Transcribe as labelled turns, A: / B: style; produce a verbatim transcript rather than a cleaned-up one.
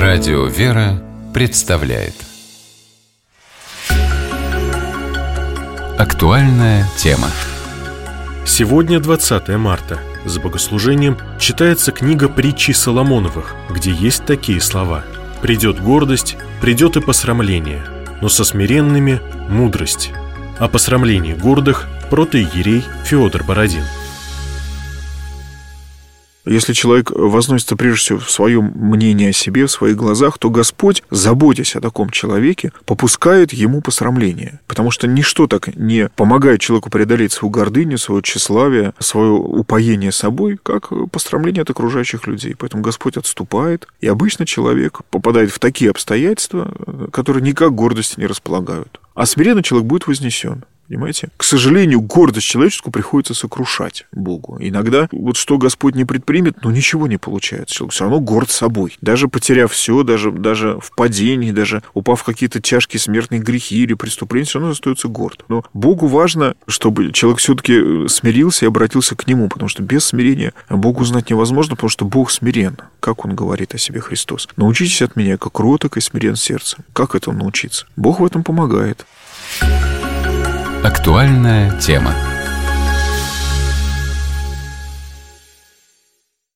A: Радио «Вера» представляет актуальная тема.
B: Сегодня двадцатое марта. С богослужением читается книга притчи Соломоновых, где есть такие слова: «Придет гордость, придет и посрамление, но со смиренными – мудрость». О посрамлении гордых протоиерей Феодор Бородин.
C: Если человек возносится прежде всего в своем мнении о себе, в своих глазах, то Господь, заботясь о таком человеке, попускает ему посрамление. Потому что ничто так не помогает человеку преодолеть свою гордыню, свое тщеславие, свое упоение собой, как посрамление от окружающих людей. Поэтому Господь отступает, и обычно человек попадает в такие обстоятельства, которые никак гордости не располагают. А смиренный человек будет вознесен. Понимаете? К сожалению, гордость человеческую приходится сокрушать Богу. Иногда вот что Господь не предпримет, но ничего не получается. Человек все равно горд собой. Даже потеряв все, даже, даже в падении, даже упав в какие-то тяжкие смертные грехи или преступления, все равно остается горд. Но Богу важно, чтобы человек все-таки смирился и обратился к Нему, потому что без смирения Богу знать невозможно, потому что Бог смирен. Как Он говорит о себе Христос? «Научитесь от Меня, как кроток и смирен сердцем». Как этому научиться? Бог в этом помогает.
A: Актуальная тема.